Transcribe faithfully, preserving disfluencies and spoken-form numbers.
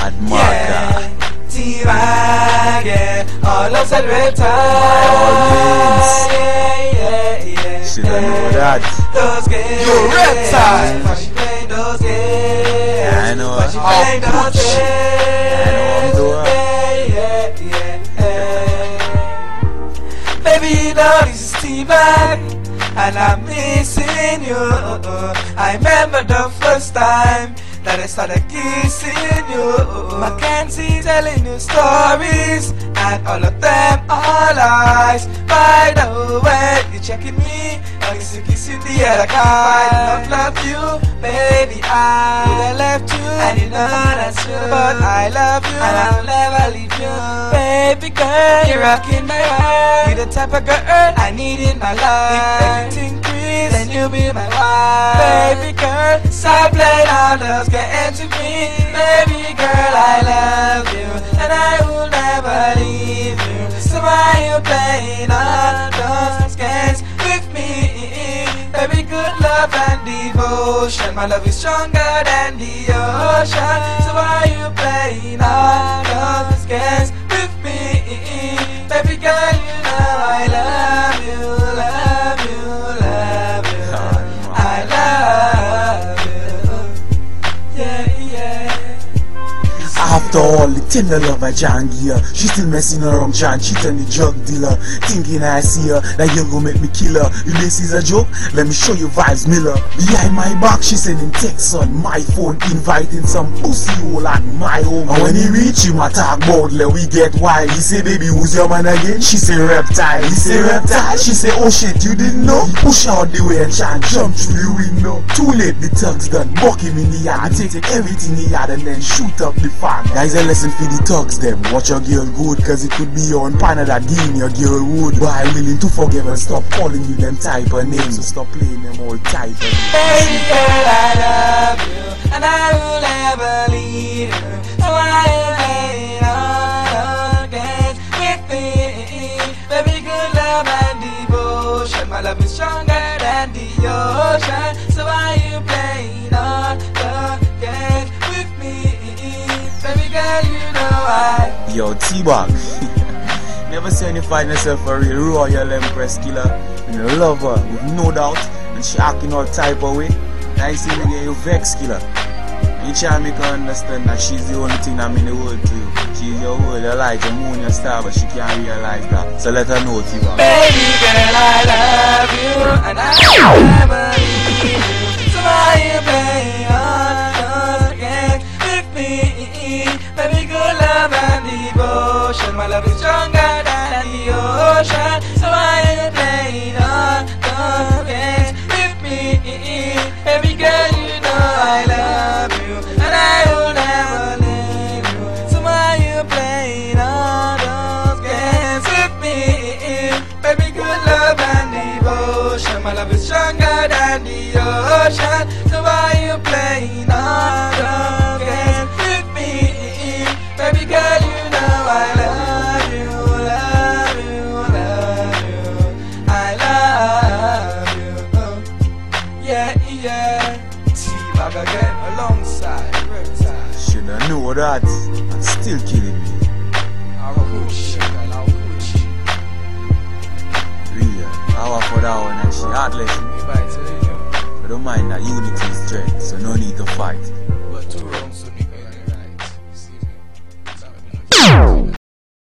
Lord Mother. T-Wagon, all of that red By all means. yeah, yeah, yeah. Should I know that? Those games. Yo, red tie. Why she playing those games? Yeah, I know. Why she Oh, playing those Pooch. games? I know I'm doing. Yeah, yeah, yeah. Baby, you know this is T-Bag, and I'm missing you. I remember the first time that I started kissing you. Mackenzie telling you stories, and all of them are lies. By the way, you checking me, I used to kiss you the other guy. I do not love you, baby, I would have left you, and you know that's true. But I love you, and I'll never leave you. Baby girl, you're rocking my world. You're the type of girl I need in my life. If everything creeps, then you'll be my wife. Baby girl, stop playing all those games with me. Baby girl, I love you, and I will never leave you. So why you playing all those games with me? Baby, good love and devotion. My love is stronger than the ocean. So why you playing all those games with me? Baby girl, you know I love you, love you, love you. I love you. Yeah, yeah. After all the tender love I John give her, she still messing around John, cheat on the drug dealer. Thinking I see her, that you gon' make me kill her. You this is a joke? Let me show you Vibes Miller. Behind my back she sending texts on my phone, inviting some pussy hole at my home. And when he reach him I talk about let we get wild. He say baby who's your man again? She say Reptile. He say Reptile. She say oh shit you didn't know? He push out the way and John jump through the window. Too late the thugs done buck him in the yard. Take everything he had and then shoot up the fan. Guys, a lesson for the thugs them. Watch your girl good, cause it could be your own partner that giving your girl wood. But I'm willing to forgive and stop calling you them type of names. So stop playing them all type of names. Baby girl, I love you, and I will never leave you. So why you playing all games with me? Baby, good love and devotion. My love is stronger than the ocean. So why you playing all the games with me? Baby girl, you know I. Yo, T-Bag. Never seen you find yourself a real royal empress killer. You know, love her, with no doubt. And she acting all type of way. Now you see me get you vex killer. And you try to make her understand that she's the only thing that mean the world to you. She's your world, your light, your moon, your star, but she can't realize that. So let her know, T-Bag. Baby girl, I love you, and I will never leave you. So why you playing all those games with me? Baby, good love and devotion. My love is stronger than the ocean. So why you playing all those games with me? Baby girl, you know I love you, and I will never leave you. So why you playing all those games with me? Baby, good love and devotion. My love is stronger than the ocean. So why you playing all those games with me? Baby girl, you know I love you, love you, love you. I love you. Yeah, yeah. T-Bag again alongside Reptile. Shoulda know that. And still killing me. I'll push. I'll push. Real. Our for that one and she heartless. Bye to you. But don't mind that unity is strength, so no need to fight.